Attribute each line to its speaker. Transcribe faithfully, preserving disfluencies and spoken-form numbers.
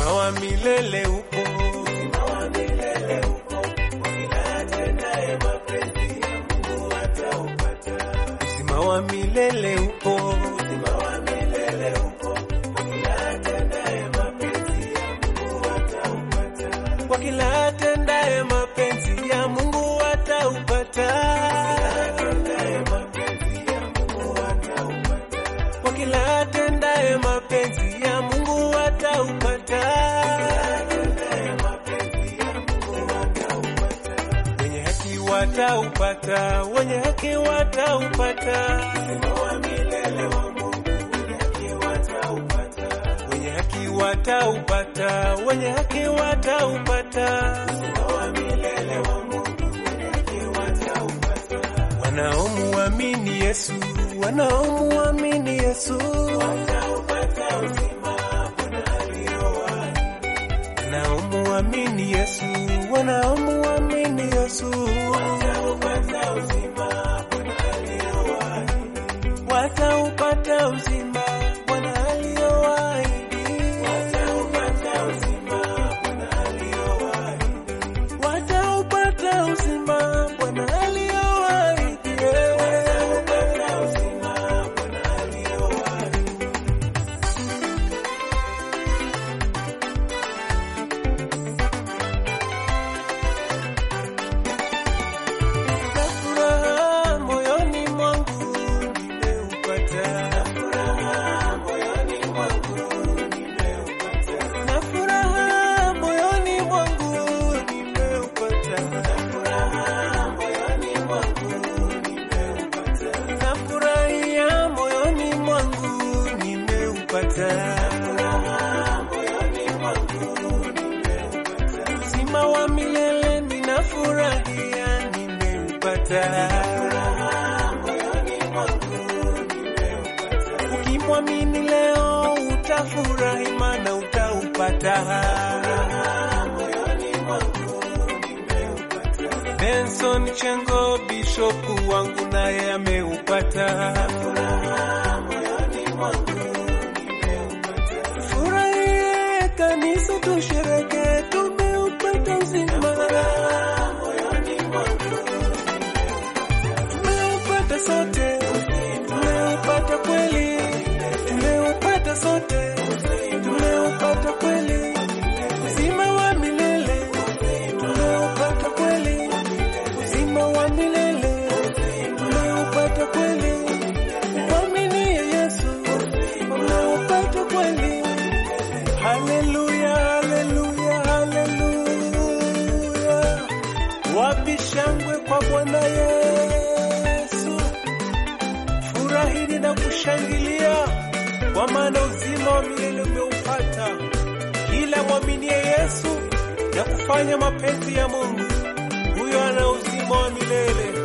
Speaker 1: uzima wa milele upo, uzima wa milele upo, kila atendaye mapenzi ya Mungu ataupata. Uzima wa milele upo, uzima wa milele upo, kila atendaye mapenzi ya Mungu ataupata. Kwa kila atendaye mapenzi ya Mungu ataupata. Kwa kila atendaye mapenzi ya Mungu ataupata. Wenye haki wataupata, wenye haki wataupata. Uzima wa milele wa Mungu, wenye haki wataupata. Wenye haki wataupata, wenye haki wataupata. Uzima wa milele wa Mungu, wenye haki wataupata. Wanaomuamini Yesu, wanaomuamini Yesu wataupata uzima Bwana aliowaahidi. Wanaomuamini Yesu, wanaomuamini Yesu wataupata uzima Bwana aliowaahidi. Wataupata uzima Bwana aliowaahidi. Wataupata uzima Bwana aliowaahidi. Wataupata uzima Bwana aliowaahidi. Uzima wa milele ninafurahia nimeupata. Ukimwamini leo utafurahi maana utaupata. Benson Chengo bishopu wangu naye ameupata. Furahie kanisa tushereke tumeupata uzima. Tumeupata sote, tumeupata kweli. Tumeupata sote, tumeupata kweli. Uzima wa milele, tumeupata kweli. Uzima wa milele, tumeupata kweli. Mwamini Yesu, tumeupata kweli. Haleluya, haleluya, haleluya. Wapi shangwe kwa Bwana Yesu. Furahini na kushangilia kwa maana uzima wa milele umeupata. Kila mwaminie Yesu na kufanya mapenzi ya Mungu, huyo ana uzima wa milele.